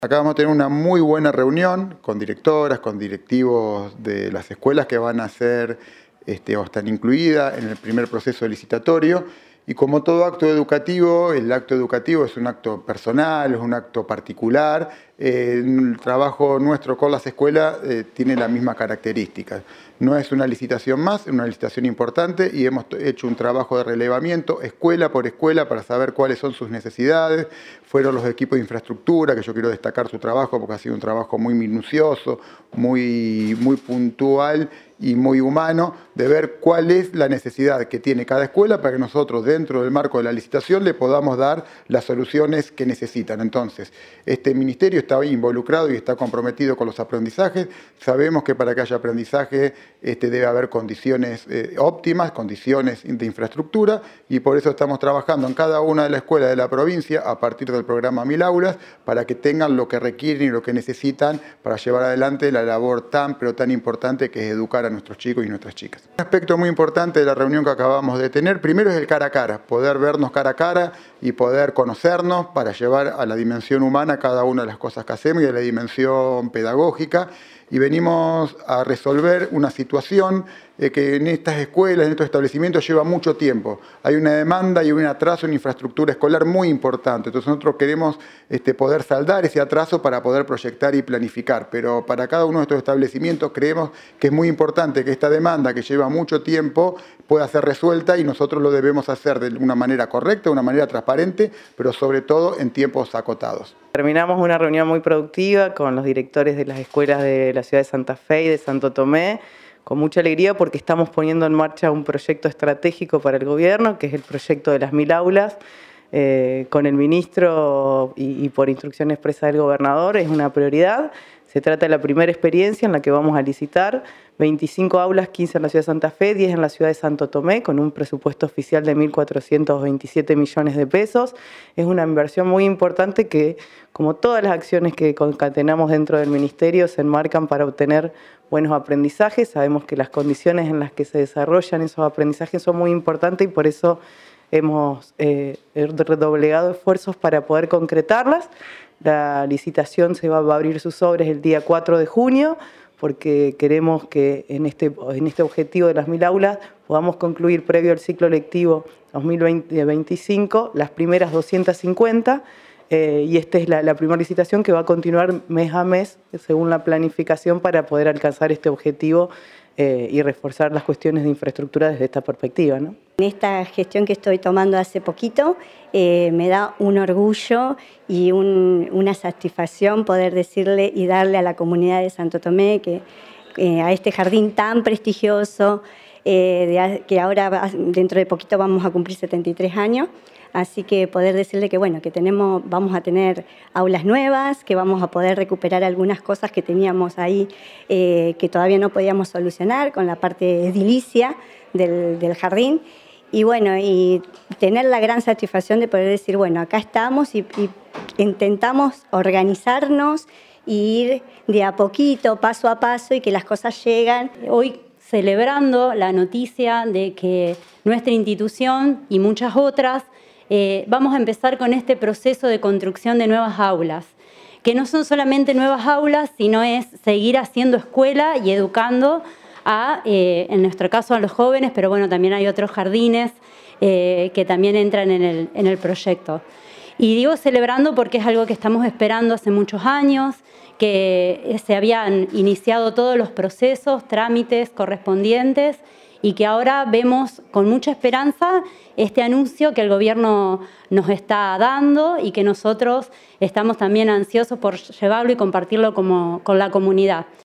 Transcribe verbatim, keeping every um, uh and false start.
Acá vamos a tener una muy buena reunión con directoras, con directivos de las escuelas que van a ser este, o están incluidas en el primer proceso licitatorio. Y como todo acto educativo, el acto educativo es un acto personal, es un acto particular. Eh, el trabajo nuestro con las escuelas eh, tiene las mismas características. No es una licitación más, es una licitación importante y hemos hecho un trabajo de relevamiento escuela por escuela para saber cuáles son sus necesidades. Fueron los equipos de infraestructura, que yo quiero destacar su trabajo porque ha sido un trabajo muy minucioso, muy, muy puntual y muy humano, de ver cuál es la necesidad que tiene cada escuela para que nosotros, dentro del marco de la licitación, le podamos dar las soluciones que necesitan. Entonces, este ministerio está involucrado y está comprometido con los aprendizajes. Sabemos que para que haya aprendizaje este, debe haber condiciones eh, óptimas, condiciones de infraestructura, y por eso estamos trabajando en cada una de las escuelas de la provincia a partir del programa Mil Aulas para que tengan lo que requieren y lo que necesitan para llevar adelante la labor tan pero tan importante que es educar a nuestros chicos y nuestras chicas. Un aspecto muy importante de la reunión que acabamos de tener, primero es el cara a cara, poder vernos cara a cara y poder conocernos para llevar a la dimensión humana cada una de las cosas que hacemos y a la dimensión pedagógica. Y venimos a resolver una situación eh, que en estas escuelas, en estos establecimientos lleva mucho tiempo. Hay una demanda y un atraso en infraestructura escolar muy importante. Entonces nosotros queremos este, poder saldar ese atraso para poder proyectar y planificar. Pero para cada uno de estos establecimientos creemos que es muy importante que esta demanda que lleva mucho tiempo pueda ser resuelta y nosotros lo debemos hacer de una manera correcta, de una manera transparente, pero sobre todo en tiempos acotados. Terminamos una reunión muy productiva con los directores de las escuelas de la ciudad de Santa Fe y de Santo Tomé, con mucha alegría porque estamos poniendo en marcha un proyecto estratégico para el gobierno, que es el proyecto de las mil aulas, eh, con el ministro y, y por instrucción expresa del gobernador, es una prioridad. Se trata de la primera experiencia en la que vamos a licitar veinticinco aulas, quince en la ciudad de Santa Fe, diez en la ciudad de Santo Tomé, con un presupuesto oficial de mil cuatrocientos veintisiete millones de pesos. Es una inversión muy importante que, como todas las acciones que concatenamos dentro del ministerio, se enmarcan para obtener buenos aprendizajes. Sabemos que las condiciones en las que se desarrollan esos aprendizajes son muy importantes y por eso hemos eh, redoblegado esfuerzos para poder concretarlas. La licitación se va, va a abrir sus sobres el día cuatro de junio, porque queremos que en este, en este objetivo de las mil aulas podamos concluir previo al ciclo lectivo dos mil veinticinco las primeras doscientas cincuenta, eh, y esta es la, la primera licitación que va a continuar mes a mes según la planificación para poder alcanzar este objetivo eh, y reforzar las cuestiones de infraestructura desde esta perspectiva, ¿no? En esta gestión que estoy tomando hace poquito, eh, me da un orgullo y un, una satisfacción poder decirle y darle a la comunidad de Santo Tomé que eh, a este jardín tan prestigioso, eh, de, que ahora dentro de poquito vamos a cumplir setenta y tres años, así que poder decirle que bueno, que tenemos, vamos a tener aulas nuevas, que vamos a poder recuperar algunas cosas que teníamos ahí eh, que todavía no podíamos solucionar con la parte edilicia del, del jardín. Y bueno, y tener la gran satisfacción de poder decir, bueno, acá estamos y, y intentamos organizarnos e ir de a poquito, paso a paso y que las cosas llegan. Hoy celebrando la noticia de que nuestra institución y muchas otras eh, vamos a empezar con este proceso de construcción de nuevas aulas, que no son solamente nuevas aulas, sino es seguir haciendo escuela y educando a, eh, en nuestro caso, a los jóvenes, pero bueno, también hay otros jardines eh, que también entran en el, en el proyecto. Y digo celebrando porque es algo que estamos esperando hace muchos años, que se habían iniciado todos los procesos, trámites correspondientes y que ahora vemos con mucha esperanza este anuncio que el gobierno nos está dando y que nosotros estamos también ansiosos por llevarlo y compartirlo como, con la comunidad.